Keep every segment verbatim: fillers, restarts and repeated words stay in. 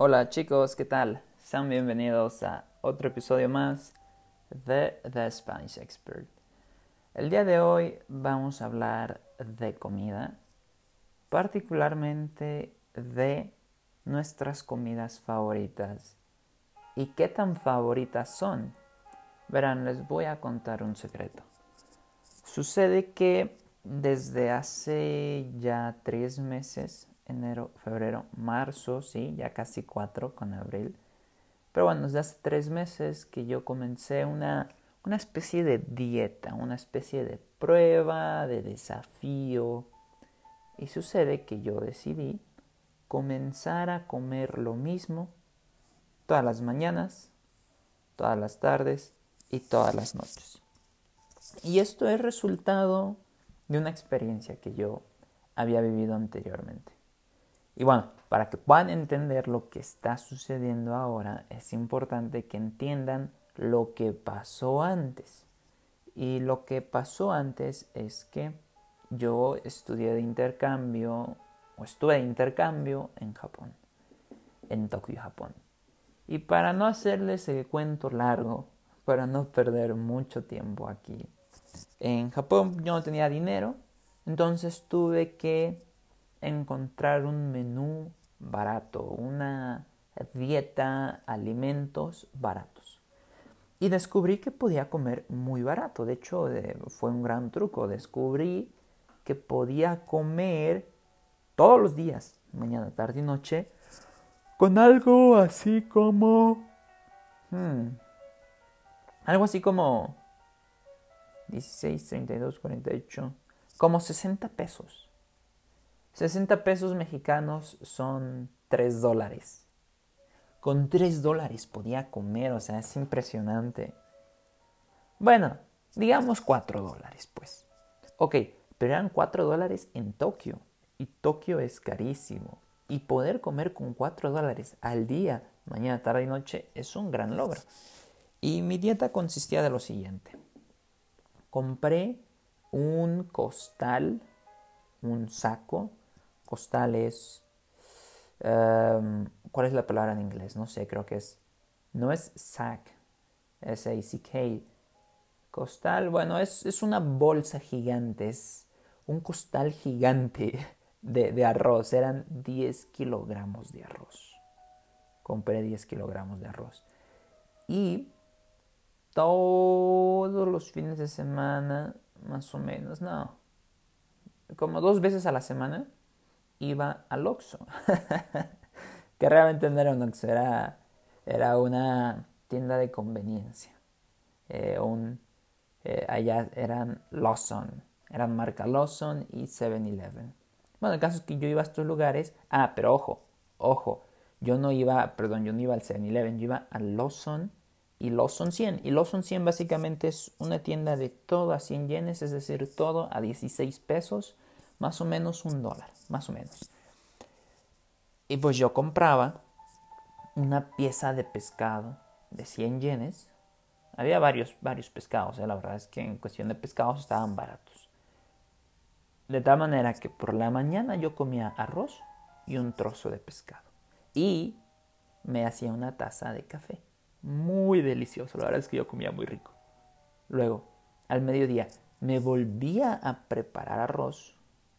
Hola chicos, ¿qué tal? Sean bienvenidos a otro episodio más de The Spanish Expert. El día de hoy vamos a hablar de comida, particularmente de nuestras comidas favoritas. ¿Y qué tan favoritas son? Verán, les voy a contar un secreto. Sucede que desde hace ya tres meses, enero, febrero, marzo, sí, ya casi cuatro con abril. Pero bueno, desde hace tres meses que yo comencé una, una especie de dieta, una especie de prueba, de desafío. Y sucede que yo decidí comenzar a comer lo mismo todas las mañanas, todas las tardes y todas las noches. Y esto es resultado de una experiencia que yo había vivido anteriormente. Y bueno, para que puedan entender lo que está sucediendo ahora, es importante que entiendan lo que pasó antes. Y lo que pasó antes es que yo estudié de intercambio, o estuve de intercambio en Japón, en Tokio, Japón. Y para no hacerles el cuento largo, para no perder mucho tiempo aquí, en Japón yo no tenía dinero, entonces tuve que encontrar un menú barato, una dieta, alimentos baratos. Y descubrí que podía comer muy barato. De hecho, eh, fue un gran truco. Descubrí que podía comer todos los días, mañana, tarde y noche, con algo así como... Hmm, algo así como dieciséis, treinta y dos, cuarenta y ocho, como sesenta pesos. sesenta pesos mexicanos son tres dólares. Con tres dólares podía comer, o sea, es impresionante. Bueno, digamos cuatro dólares, pues. Ok, pero eran cuatro dólares en Tokio. Y Tokio es carísimo. Y poder comer con cuatro dólares al día, mañana, tarde y noche, es un gran logro. Y mi dieta consistía de lo siguiente. Compré un costal, un saco. Costal es... Um, ¿Cuál es la palabra en inglés? No sé, creo que es... No es sack, S A C K. Costal, bueno, es, es una bolsa gigante, es un costal gigante de, de arroz. Eran diez kilogramos de arroz. Compré diez kilogramos de arroz. Y todos los fines de semana, más o menos, no, como dos veces a la semana, iba al Oxxo. Que realmente no era un Oxxo, era, era una tienda de conveniencia. Eh, un, eh, allá eran Lawson, eran marca Lawson y seven eleven. Bueno, el caso es que yo iba a estos lugares. Ah, pero ojo, ojo, yo no iba, perdón, yo no iba al seven eleven, yo iba al Lawson y Lawson cien. Y Lawson cien básicamente es una tienda de todo a cien yenes, es decir, todo a dieciséis pesos, más o menos un dólar, más o menos. Y pues yo compraba una pieza de pescado de cien yenes. Había varios, varios pescados, ¿eh? La verdad es que en cuestión de pescados estaban baratos. De tal manera que por la mañana yo comía arroz y un trozo de pescado. Y me hacía una taza de café. Muy delicioso, la verdad es que yo comía muy rico. Luego, al mediodía, me volvía a preparar arroz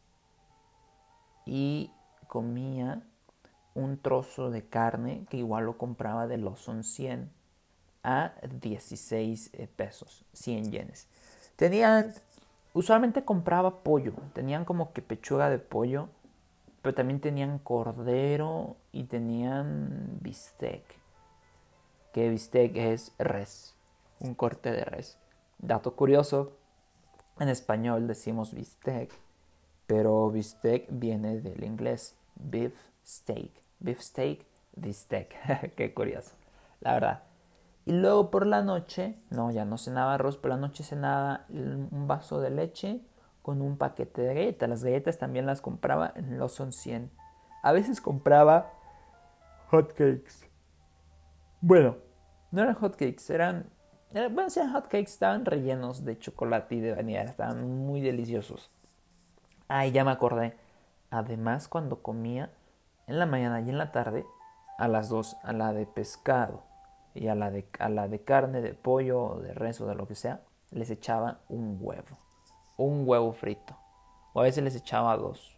y comía un trozo de carne que igual lo compraba de Lawson cien a dieciséis pesos, cien yenes. Tenían, usualmente compraba pollo, tenían como que pechuga de pollo, pero también tenían cordero y tenían bistec, que bistec es res, un corte de res. Dato curioso, en español decimos bistec, pero bistec viene del inglés beef steak, beef steak, bistec. Qué curioso, la verdad. Y luego por la noche, no, ya no cenaba arroz, por la noche cenaba un vaso de leche con un paquete de galletas. Las galletas también las compraba en Lawson cien. A veces compraba hotcakes. Bueno, no eran hotcakes, eran... eran bueno, sí eran hotcakes, estaban rellenos de chocolate y de vainilla, estaban muy deliciosos. Ay, ya me acordé. Además, cuando comía en la mañana y en la tarde, a las dos, a la de pescado y a la de, a la de carne, de pollo o de res o de lo que sea, les echaba un huevo. Un huevo frito. O a veces les echaba dos.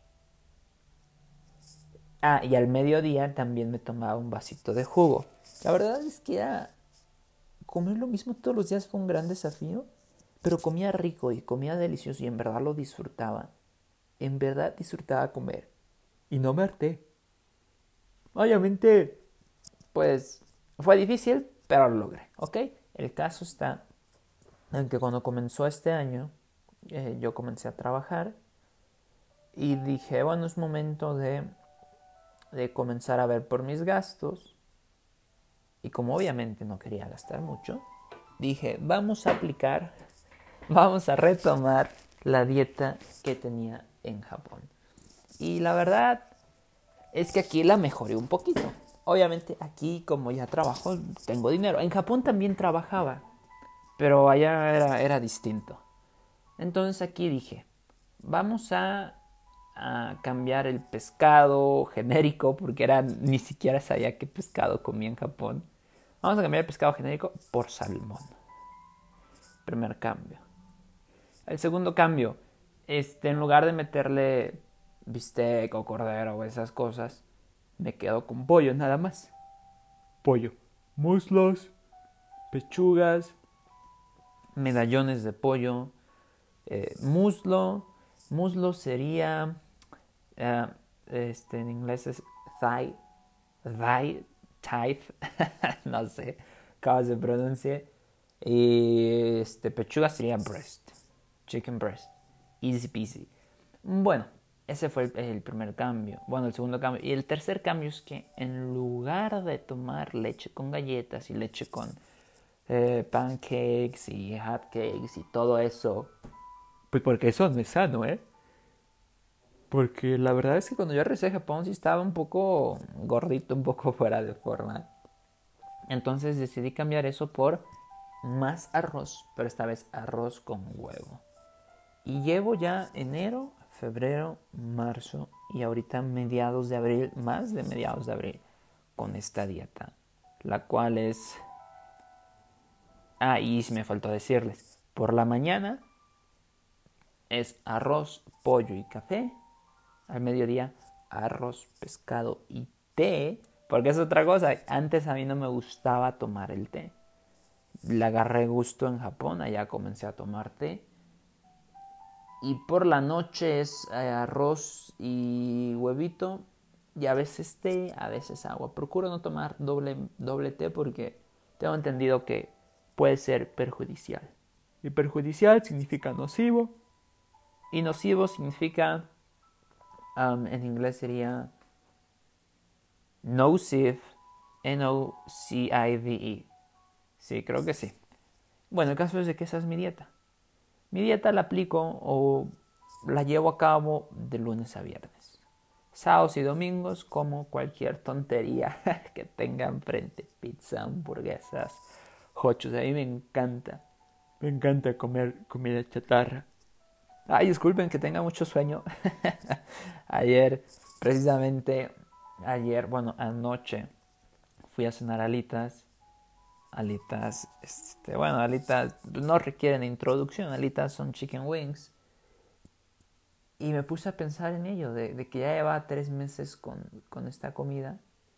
Ah, y al mediodía también me tomaba un vasito de jugo. La verdad es que era... comer lo mismo todos los días fue un gran desafío, pero comía rico y comía delicioso y en verdad lo disfrutaba. En verdad disfrutaba comer. Y no me harté. Obviamente, pues fue difícil, pero lo logré, ¿ok? El caso está en que cuando comenzó este año, eh, yo comencé a trabajar y dije, bueno, es momento de, de comenzar a ver por mis gastos. Y como obviamente no quería gastar mucho, dije, vamos a aplicar, vamos a retomar la dieta que tenía en Japón. Y la verdad es que aquí la mejoré un poquito. Obviamente aquí, como ya trabajo, tengo dinero. En Japón también trabajaba, pero allá era, era distinto. Entonces aquí dije, vamos a, a cambiar el pescado genérico, porque era, ni siquiera sabía qué pescado comía en Japón. Vamos a cambiar el pescado genérico por salmón. Primer cambio. El segundo cambio, este, en lugar de meterle bistec o cordero o esas cosas, me quedo con pollo nada más. Pollo, muslos, pechugas, medallones de pollo, eh, muslo. Muslo sería, uh, este, en inglés es thigh, thigh, thigh, no sé cómo se pronuncia. Y este, pechuga sería breast, chicken breast, easy peasy. Bueno, ese fue el, el primer cambio. Bueno, el segundo cambio. Y el tercer cambio es que en lugar de tomar leche con galletas y leche con eh, pancakes y hot cakes y todo eso, pues porque eso no es sano, ¿eh? Porque la verdad es que cuando yo regresé a Japón sí estaba un poco gordito, un poco fuera de forma. Entonces decidí cambiar eso por más arroz, pero esta vez arroz con huevo. Y llevo ya enero, febrero, marzo y ahorita mediados de abril, más de mediados de abril, con esta dieta, la cual es... Ah, y me faltó decirles, por la mañana es arroz, pollo y café, al mediodía arroz, pescado y té, porque es otra cosa, antes a mí no me gustaba tomar el té, le agarré gusto en Japón, allá comencé a tomar té. Y por la noche es eh, arroz y huevito. Y a veces té, a veces agua. Procuro no tomar doble, doble té porque tengo entendido que puede ser perjudicial. Y perjudicial significa nocivo. Y nocivo significa, um, en inglés sería nocive, N O C I V E. Sí, creo que sí. Bueno, el caso es de que esa es mi dieta. Mi dieta la aplico o la llevo a cabo de lunes a viernes. Sábados y domingos como cualquier tontería que tenga enfrente. Pizza, hamburguesas, hochos. A mí me encanta. Me encanta comer comida chatarra. Ay, disculpen que tenga mucho sueño. Ayer, precisamente, ayer, bueno, anoche, fui a cenar alitas. Alitas, este, bueno, alitas no requieren introducción, alitas son chicken wings. Y me puse a pensar en ello, de, de que ya llevaba tres meses con, con esta comida.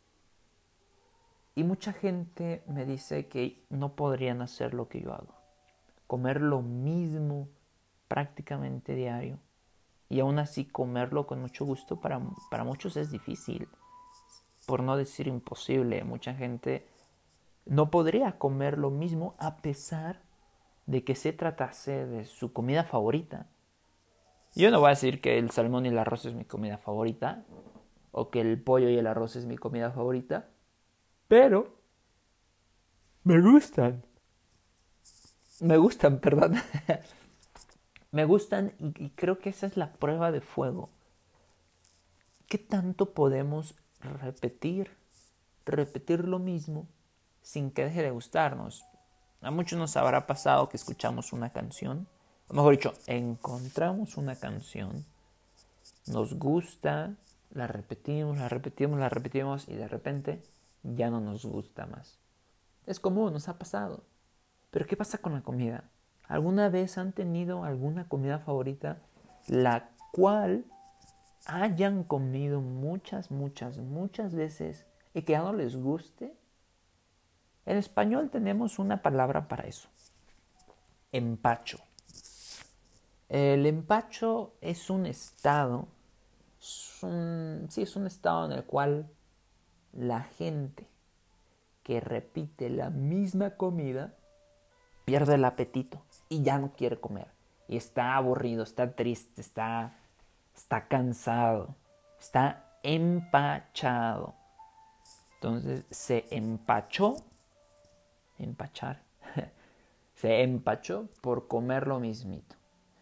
Y mucha gente me dice que no podrían hacer lo que yo hago. Comer lo mismo prácticamente diario. Y aún así comerlo con mucho gusto para, para muchos es difícil. Por no decir imposible. Mucha gente no podría comer lo mismo a pesar de que se tratase de su comida favorita. Yo no voy a decir que el salmón y el arroz es mi comida favorita, o que el pollo y el arroz es mi comida favorita, pero me gustan. Me gustan, perdón. Me gustan y, y creo que esa es la prueba de fuego. ¿Qué tanto podemos repetir, repetir lo mismo sin que deje de gustarnos? A muchos nos habrá pasado que escuchamos una canción, o mejor dicho, encontramos una canción, nos gusta, la repetimos, la repetimos, la repetimos y de repente ya no nos gusta más. Es común, nos ha pasado. Pero ¿qué pasa con la comida? ¿Alguna vez han tenido alguna comida favorita la cual hayan comido muchas, muchas, muchas veces y que ya no les guste? En español tenemos una palabra para eso: empacho. El empacho es un estado, es un, sí, es un estado en el cual la gente que repite la misma comida pierde el apetito y ya no quiere comer. Y está aburrido, está triste, está, está cansado, está empachado. Entonces se empachó, empachar, se empachó por comer lo mismito.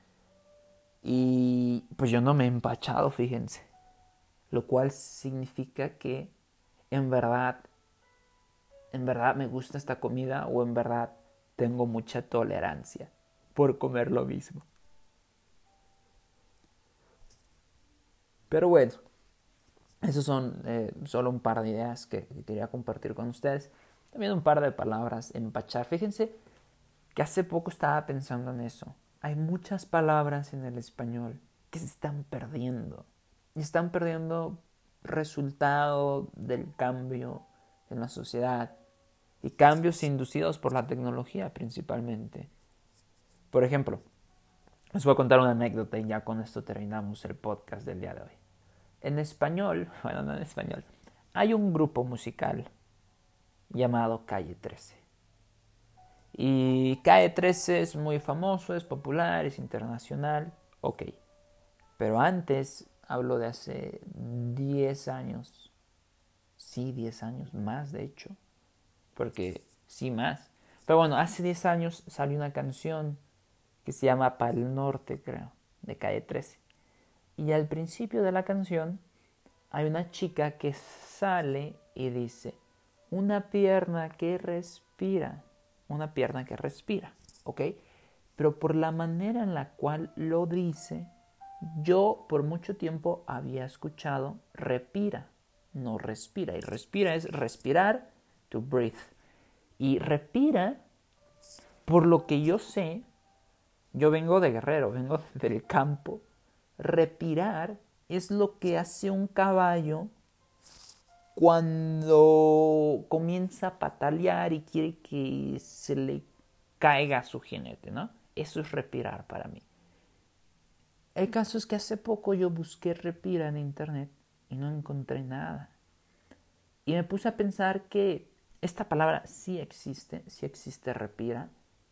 Y pues yo no me he empachado, fíjense. Lo cual significa que en verdad, en verdad me gusta esta comida o en verdad tengo mucha tolerancia por comer lo mismo. Pero bueno, esos son eh, solo un par de ideas que, que quería compartir con ustedes. También un par de palabras, empachar. Fíjense que hace poco estaba pensando en eso. Hay muchas palabras en el español que se están perdiendo. Y están perdiendo resultado del cambio en la sociedad. Y cambios inducidos por la tecnología principalmente. Por ejemplo, les voy a contar una anécdota y ya con esto terminamos el podcast del día de hoy. En español, bueno, no en español, hay un grupo musical llamado Calle trece. Y Calle trece es muy famoso, es popular, es internacional, ok. Pero antes, hablo de hace diez años, sí, diez años, más de hecho, porque sí, más. Pero bueno, hace diez años salió una canción que se llama Pa'l Norte, creo, de Calle trece. Y al principio de la canción hay una chica que sale y dice: una pierna que respira, una pierna que respira, ¿ok? Pero por la manera en la cual lo dice, yo por mucho tiempo había escuchado respira, no respira. Y respira es respirar, to breathe. Y respira, por lo que yo sé, yo vengo de Guerrero, vengo del campo. Respirar es lo que hace un caballo cuando comienza a patalear y quiere que se le caiga a su jinete, ¿no? Eso es respirar para mí. El caso es que hace poco yo busqué respirar en internet y no encontré nada. Y me puse a pensar que esta palabra sí existe, sí existe respira,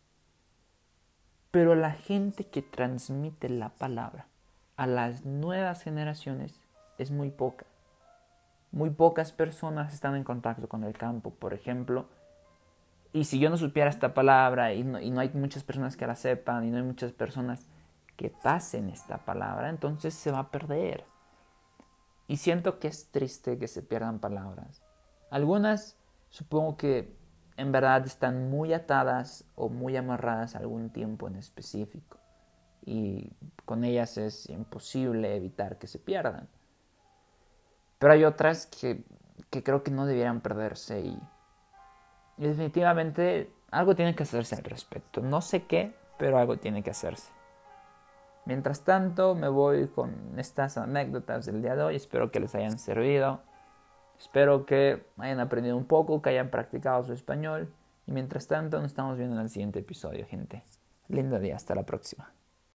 pero la gente que transmite la palabra a las nuevas generaciones es muy poca. Muy pocas personas están en contacto con el campo, por ejemplo. Y si yo no supiera esta palabra y no, y no hay muchas personas que la sepan y no hay muchas personas que pasen esta palabra, entonces se va a perder. Y siento que es triste que se pierdan palabras. Algunas supongo que en verdad están muy atadas o muy amarradas a algún tiempo en específico. Y con ellas es imposible evitar que se pierdan. Pero hay otras que, que creo que no debieran perderse y, y definitivamente algo tiene que hacerse al respecto. No sé qué, pero algo tiene que hacerse. Mientras tanto, me voy con estas anécdotas del día de hoy. Espero que les hayan servido. Espero que hayan aprendido un poco, que hayan practicado su español. Y mientras tanto, nos estamos viendo en el siguiente episodio, gente. Lindo día, hasta la próxima.